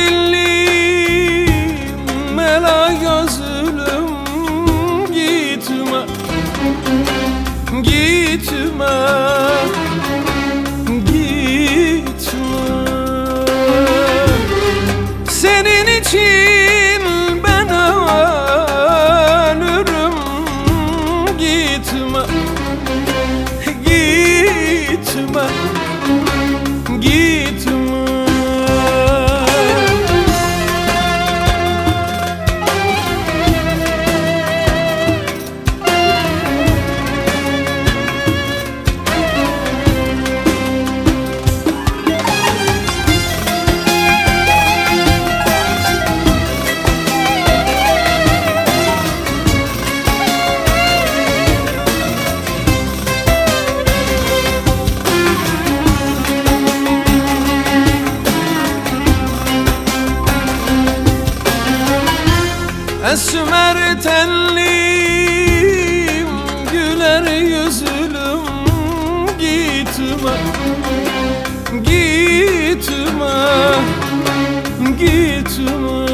dillim, ela gözlüm, gitme, gitme, gitme. Senin için ben ölürüm, gitme, gitme, gitme. Esmer tenlim, güler yüzlüm, gitme, gitme, gitme.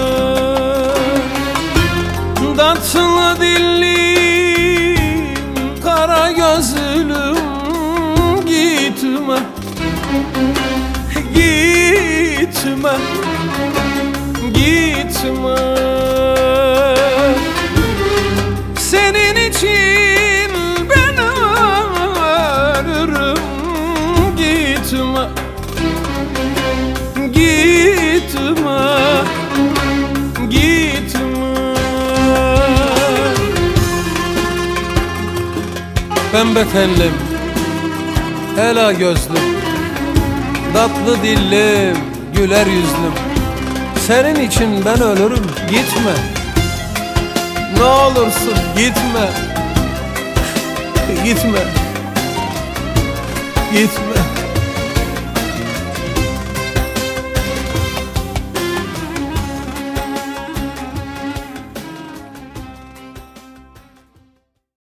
Tatlı dillim, kara gözlüm, gitme, gitme, gitme. Senin için ben ölürüm, gitme, gitme, gitme. Pembe tenlim, ela gözlüm, tatlı dillim, güler yüzlüm, senin için ben ölürüm, gitme. Ne olursun gitme, gitme, gitme.